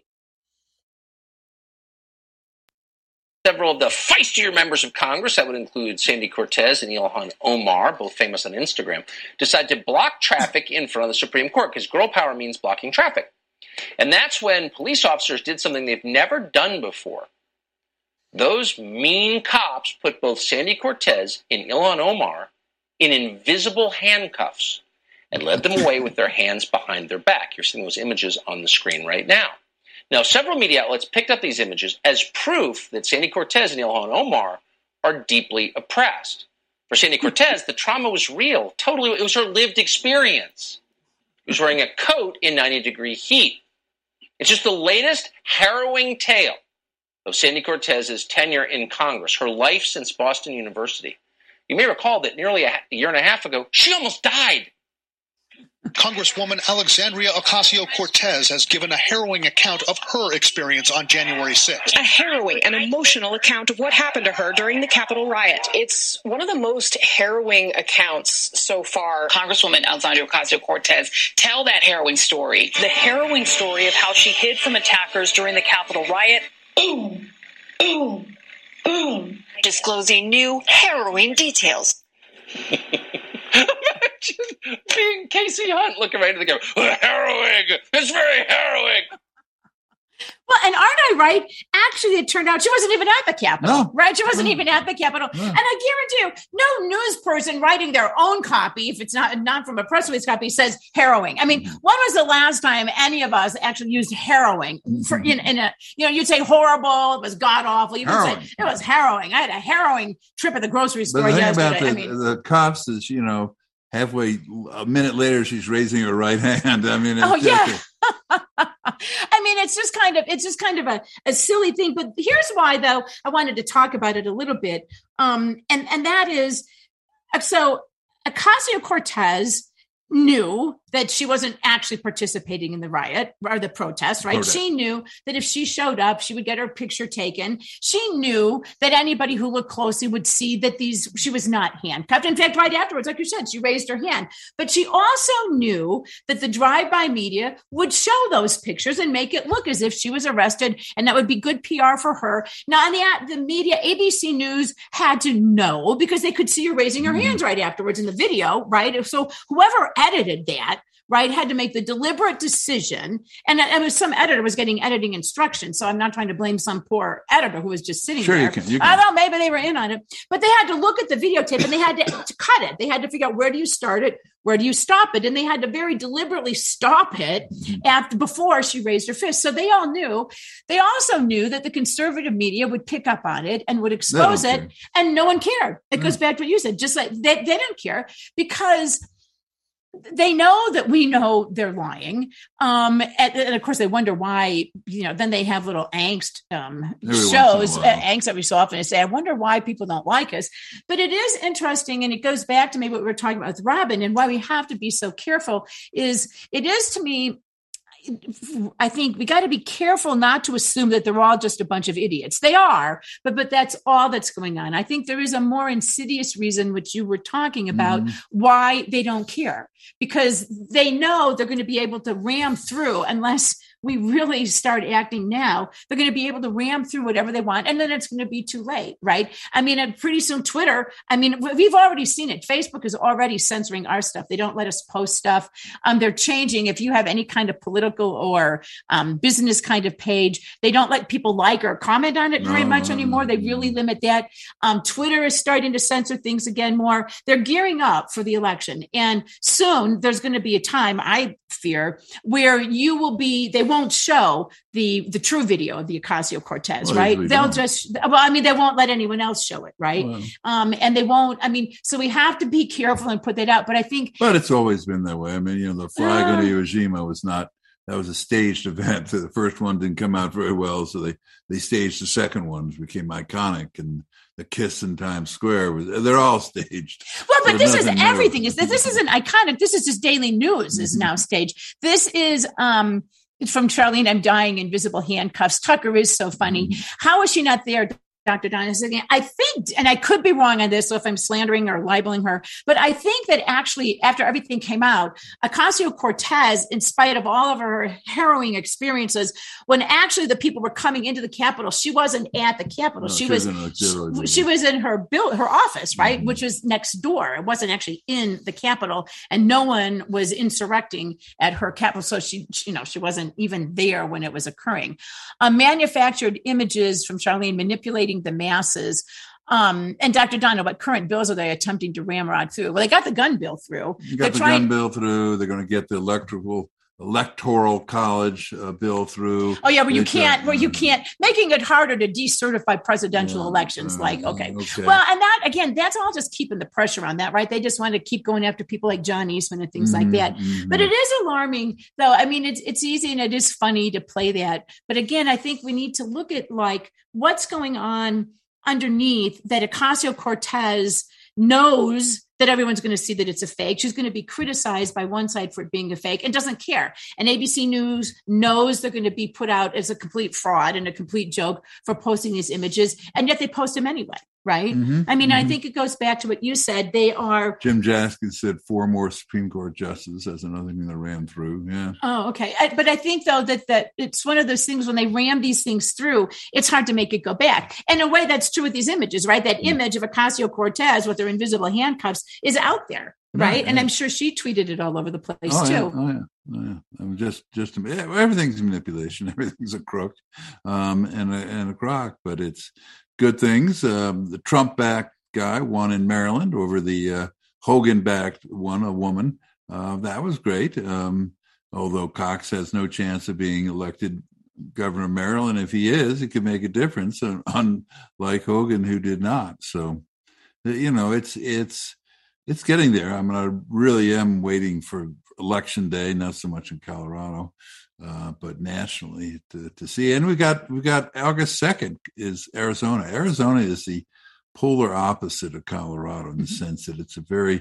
Several of the feistier members of Congress, that would include Sandy Cortez and Ilhan Omar, both famous on Instagram, decided to block traffic in front of the Supreme Court because girl power means blocking traffic. And that's when police officers did something they've never done before. Those mean cops put both Sandy Cortez and Ilhan Omar in invisible handcuffs and led them away with their hands behind their back. You're seeing those images on the screen right now. Now, several media outlets picked up these images as proof that Sandy Cortez and Ilhan Omar are deeply oppressed. For Sandy Cortez, the trauma was real. Totally, it was her lived experience. She was wearing a coat in ninety degree heat. It's just the latest harrowing tale of Sandy Cortez's tenure in Congress, her life since Boston University. You may recall that nearly a year and a half ago, she almost died. Congresswoman Alexandria Ocasio-Cortez has given a harrowing account of her experience on January sixth. A harrowing and emotional account of what happened to her during the Capitol riot. It's one of the most harrowing accounts so far. Congresswoman Alexandria Ocasio-Cortez, tell that harrowing story. The harrowing story of how she hid from attackers during the Capitol riot. Boom, boom, boom. Disclosing new harrowing details. Imagine being Casey Hunt looking right into the camera. Harrowing! It's very harrowing! Well, and aren't I right? Actually, it turned out she wasn't even at the Capitol, no. right? She wasn't no. even at the Capitol. No. And I guarantee you, no news person writing their own copy, if it's not, not from a press release copy, says harrowing. I mean, when was the last time any of us actually used harrowing? For, in, in a, you know, you'd say horrible, it was god-awful. You would say it was harrowing. I had a harrowing trip at the grocery store but the thing yesterday. about the, I mean, the cops is, you know, halfway, a minute later, she's raising her right hand. I mean, it's oh, yeah. just, I mean, it's just kind of, it's just kind of a, a silly thing, but here's why though, I wanted to talk about it a little bit. Um, and, and that is, so Ocasio-Cortez knew that she wasn't actually participating in the riot or the protest, right? Protest. She knew that if she showed up, she would get her picture taken. She knew that anybody who looked closely would see that these, she was not handcuffed. In fact, right afterwards, like you said, she raised her hand. But she also knew that the drive-by media would show those pictures and make it look as if she was arrested, and that would be good P R for her. Now, the, the media, A B C News had to know because they could see her raising her hands right afterwards in the video, right? So whoever edited that, right, had to make the deliberate decision. And, and was, some editor was getting editing instructions. So I'm not trying to blame some poor editor who was just sitting sure there. You can, you can. I don't know, maybe they were in on it. But they had to look at the videotape and they had to, to cut it. They had to figure out, where do you start it? Where do you stop it? And they had to very deliberately stop it after before she raised her fist. So they all knew. They also knew that the conservative media would pick up on it and would expose it. Care. And no one cared. It mm. goes back to what you said. Just like they, they didn't care because they know that we know they're lying. Um, and, and of course, they wonder why, you know, then they have little angst um, shows, uh, angst every so often, and say, I wonder why people don't like us. But it is interesting. And it goes back to maybe what we were talking about with Robin and why we have to be so careful is it is to me, I think we got to be careful not to assume that they're all just a bunch of idiots. They are, but but that's all that's going on. I think there is a more insidious reason, which you were talking about, mm. why they don't care, because they know they're going to be able to ram through unless we really start acting now, they're going to be able to ram through whatever they want. And then it's going to be too late, right? I mean, and pretty soon Twitter, I mean, we've already seen it. Facebook is already censoring our stuff. They don't let us post stuff. Um, they're changing. If you have any kind of political or um, business kind of page, they don't let people like or comment on it very No, much no, anymore. no, They no. really limit that. Um, Twitter is starting to censor things again more. They're gearing up for the election. And soon there's going to be a time, I fear, where you will be, they won't show the the true video of the Ocasio-Cortez, Well, right? usually They'll don't. just, well, I mean, they won't let anyone else show it, right? Well. Um, and they won't, I mean, so we have to be careful and put that out. But I think, But it's always been that way. I mean, you know, the flag Uh, on Iwo Jima was not, that was a staged event. The first one didn't come out very well, so they, they staged the second one, which became iconic. And the kiss in Times Square, was they're all staged. well, but So this is nothing new. everything. Is this, this isn't iconic. This is just daily news is now staged. This is, um, it's from Charlene, I'm dying, invisible handcuffs. Tucker is so funny. How is she not there? Doctor Donna is again. I think, and I could be wrong on this, so if I'm slandering or libeling her, but I think that actually, after everything came out, Ocasio-Cortez, in spite of all of her harrowing experiences, when actually the people were coming into the Capitol, she wasn't at the Capitol. No, she, she was, was in an auxiliary she was in her build, her office, right, Mhm. which was next door. It wasn't actually in the Capitol, and no one was insurrecting at her Capitol. So she, you know, she wasn't even there when it was occurring. Uh, manufactured images from Charlene manipulating the masses. Um, and Doctor Donna, what current bills are they attempting to ramrod through? Well, they got the gun bill through. You got They're the trying- gun bill through. They're going to get the electrical electoral college uh, bill through. Oh yeah, where you They can't, got- where you can't, making it harder to decertify presidential Yeah, elections. uh, Like, okay. okay. Well, and that again, that's all just keeping the pressure on that, right? They just want to keep going after people like John Eastman and things like Mhm, that. mhm. But it is alarming, though. I mean, it's it's easy and it is funny to play that. But again, I think we need to look at like what's going on underneath that Ocasio-Cortez knows that everyone's going to see that it's a fake. She's going to be criticized by one side for it being a fake and doesn't care. And A B C News knows they're going to be put out as a complete fraud and a complete joke for posting these images. And yet they post them anyway, right? Mhm, I mean, I mhm. think it goes back to what you said. They are Jim Jaskin said four more Supreme Court justices. That's another thing that ran through. Yeah. Oh, okay. I, but I think, though, that, that it's one of those things when they ram these things through, it's hard to make it go back. And in a way, that's true with these images, right? That image of Ocasio-Cortez with her invisible handcuffs is out there, right? Yeah, And yeah. I'm sure she tweeted it all over the place, Oh too. yeah, oh yeah, oh yeah. I mean, just, just everything's manipulation. Everything's a crook, um, and a, and a crock. But it's good things. Um, the Trump-backed guy won in Maryland over the uh, Hogan-backed one, a woman. Uh, that was great. Um, although Cox has no chance of being elected governor of Maryland, if he is, it could make a difference. uh, Unlike Hogan, who did not. So, you know, it's it's. It's getting there. I mean, I really am waiting for election day, not so much in Colorado, uh, but nationally to, to see. And we got we got August second is Arizona. Arizona is the polar opposite of Colorado in the sense that it's a very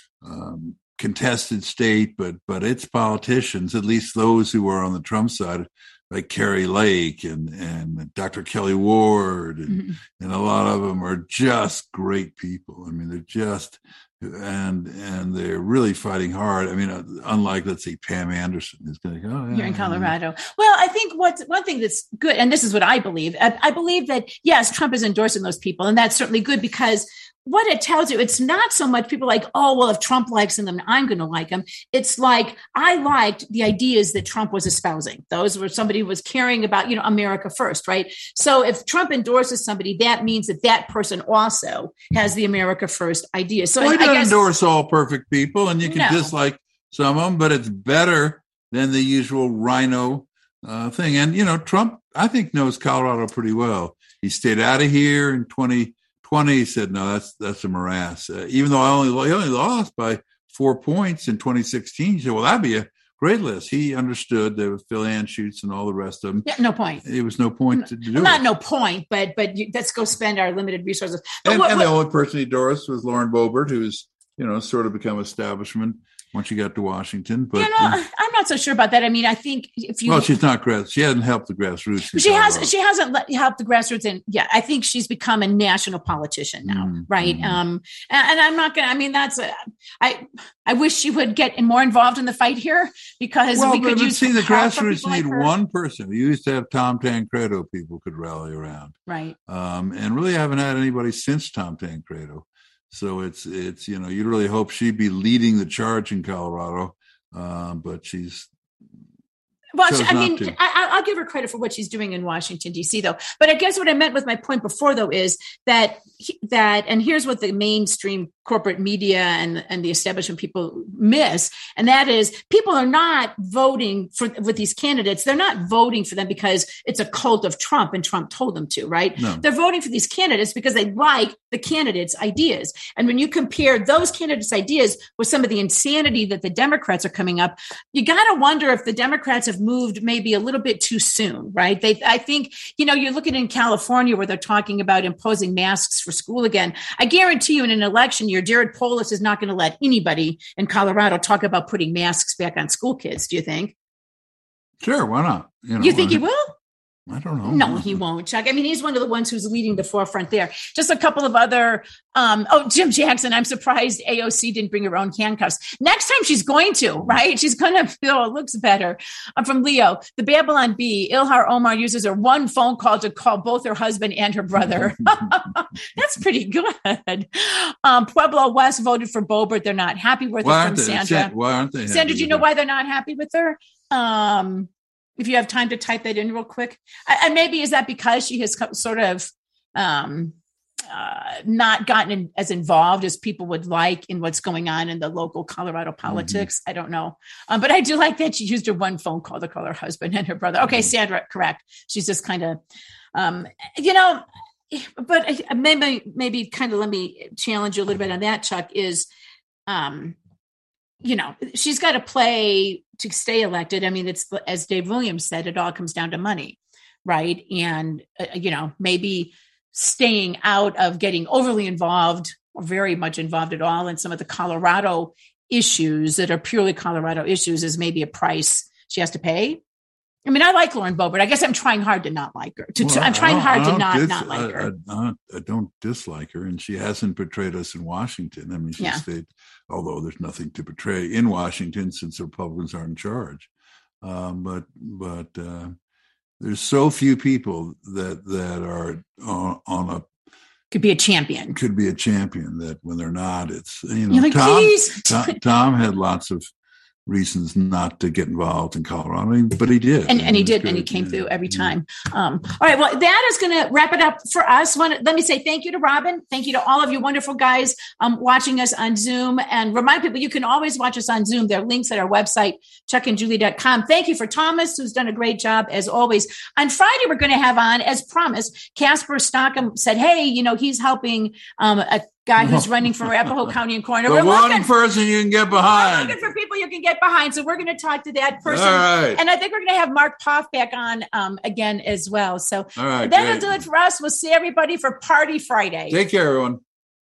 um, contested state, but but its politicians, at least those who are on the Trump side, like Carrie Lake and and Doctor Kelly Ward, and, Mhm. and a lot of them are just great people. I mean, they're just and and they're really fighting hard. I mean, uh, unlike let's say Pam Anderson is going to go oh, yeah, Here in Colorado. Well, I think what's one thing that's good, and this is what I believe. I, I believe that, yes, Trump is endorsing those people, and that's certainly good because what it tells you, it's not so much people like, oh, well, if Trump likes him, then I'm going to like him. It's like, I liked the ideas that Trump was espousing. Those were somebody who was caring about, you know, America first, right? So if Trump endorses somebody, that means that that person also has the America first idea. So Well, he I doesn't guess, endorse all perfect people, and you can No. dislike some of them, but it's better than the usual rhino uh, thing. And, you know, Trump, I think, knows Colorado pretty well. He stayed out of here in twenty twenty. He said, no, that's that's a morass. Uh, even though I only, he only lost by four points in twenty sixteen, he said, well, that'd be a great list. He understood there was Phil Anschutz and all the rest of them. yeah, no point. It was no point to do Not it. no point, but but you, let's go spend our limited resources. But And, what- and what- the only person he endorsed was Lauren Boebert, who's you know, sort of become establishment once you got to Washington. But you know, I'm not so sure about that. I mean, I think if you well, she's not grass. She hasn't helped the grassroots. She has. She hasn't let, helped the grassroots, and yeah, I think she's become a national politician now, mm, right? Mm. Um, and, and I'm not gonna. I mean, that's a. I I wish she would get more involved in the fight here because well, we could but, use. See, the grassroots need like one person. We used to have Tom Tancredo. People could rally around, right? Um, and really haven't had anybody since Tom Tancredo. So it's it's you know, you'd really hope she'd be leading the charge in Colorado. Um, but she's well, I mean, I, I'll give her credit for what she's doing in Washington, D C, though. But I guess what I meant with my point before, though, is that that and here's what the mainstream corporate media and, and the establishment people miss. And that is people are not voting for with these candidates. They're not voting for them because it's a cult of Trump and Trump told them to, right? No. They're voting for these candidates because they like the candidates' ideas. And when you compare those candidates' ideas with some of the insanity that the Democrats are coming up, you got to wonder if the Democrats have moved maybe a little bit too soon, right? They, I think, you know, you're looking in California where they're talking about imposing masks for school again. I guarantee you in an election year, Jared Polis is not going to let anybody in Colorado talk about putting masks back on school kids. Do you think? Sure. Why not? You, know, you think he will? I don't know. No, he won't, Chuck. I mean, he's one of the ones who's leading the forefront there. Just a couple of other. Um, oh, Jim Jackson. I'm surprised A O C didn't bring her own handcuffs. Next time she's going to, right? She's going to feel it looks better. I'm from Leo. The Babylon Bee. Ilhan Omar uses her one phone call to call both her husband and her brother. That's pretty good. Um, Pueblo West voted for Boebert. They're not happy with why her from they, Sandra. Why aren't they? Sandra, do you know her? why they're not happy with her? Um, If you have time to type that in real quick. And maybe is that because she has sort of um, uh, not gotten in, as involved as people would like in what's going on in the local Colorado politics? Mm-hmm. I don't know. Um, but I do like that she used her one phone call to call her husband and her brother. Okay, Sandra, correct. She's just kind of, um, you know, but maybe, maybe kind of let me challenge you a little bit on that, Chuck, is, um, you know, she's got to play to stay elected. I mean, it's, as Dave Williams said, it all comes down to money, right? And, uh, you know, maybe staying out of getting overly involved or very much involved at all in some of the Colorado issues that are purely Colorado issues is maybe a price she has to pay. I mean, I like Lauren Boebert. I guess I'm trying hard to not like her. To, well, to, I'm trying hard to not, dis- not like her. I, I, I don't dislike her, and she hasn't betrayed us in Washington. I mean, she yeah. stayed, although there's nothing to betray in Washington since the Republicans are in charge. Um, but but uh, there's so few people that that are on, on a could be a champion. Could be a champion that when they're not, it's you know. You're like, Tom, please. Tom, Tom had lots of reasons not to get involved in Colorado, I mean, but he did, and, and he did, and he came yeah. through every time. Um, all right, well, that is going to wrap it up for us. One, let me say thank you to Robin, thank you to all of you wonderful guys um, watching us on Zoom, and remind people you can always watch us on Zoom. There are links at our website, chuck and julie dot com. Thank you for Thomas, who's done a great job as always. On Friday, we're going to have on, as promised, Casper Stockham said, "Hey, you know, he's helping um, a." guy who's running for Arapahoe County and Coroner. The we're one looking, person you can get behind. We're looking for people you can get behind. So we're going to talk to that person. All right. And I think we're going to have Mark Poff back on um, again as well. So all right, that'll do it for us. We'll see everybody for Party Friday. Take care, everyone.